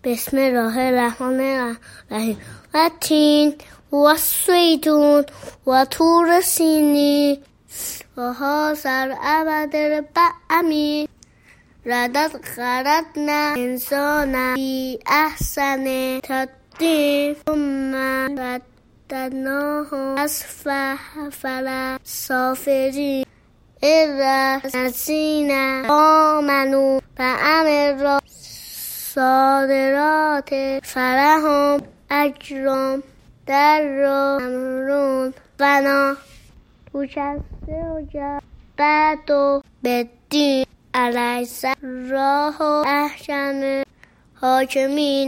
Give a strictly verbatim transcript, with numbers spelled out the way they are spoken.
بسم الله الرحمن الرحیم و تین و سیتون و طور سینی و حاصر ابدر بعمی ردت خردنا انسانا بی احسن تقدیم ثم رددناه اسفل سافلین الا الذین آمنوا وعملوا الصالحات فلهم اجر در امرون فنا تشسر بعد بدین الیس راه احسن حاکمین